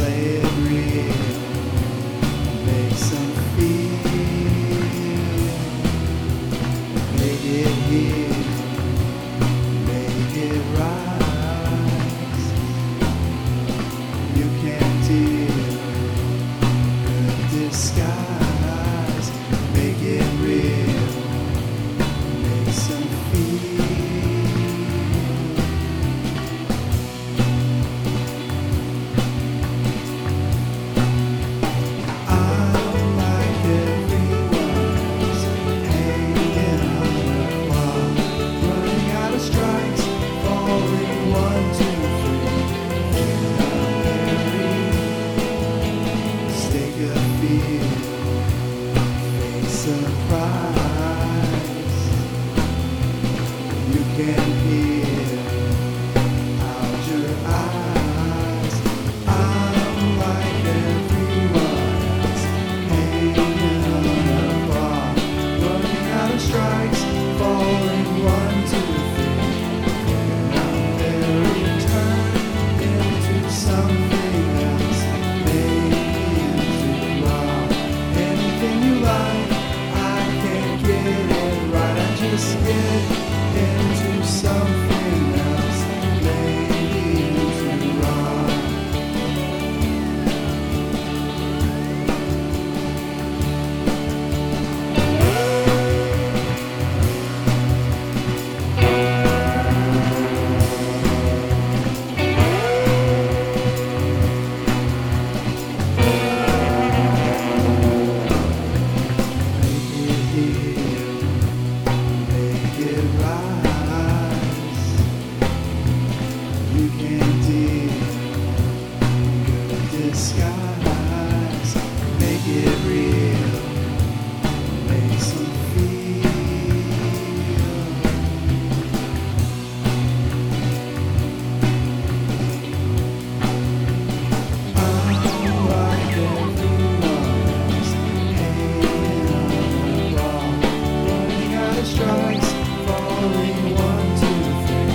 play it real, make some feel, make it heal, make it rise. You can't deal good disguise, make it real, make some feel. Surprise, you can hear out your eyes. I'm like everyone else, hanging on a bar, running out of strikes, falling 1, 2, 3. And I'm very turned into something else, maybe into love. Anything you like. Just get into something else, maybe into rock. You can't deal good disguise, make it real, make some feel. I'm like everyone else, hanging on a bar, running out of strikes, falling 1, 2, 3.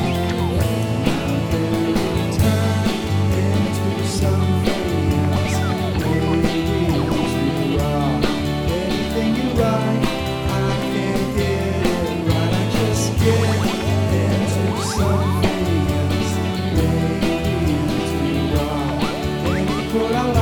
Por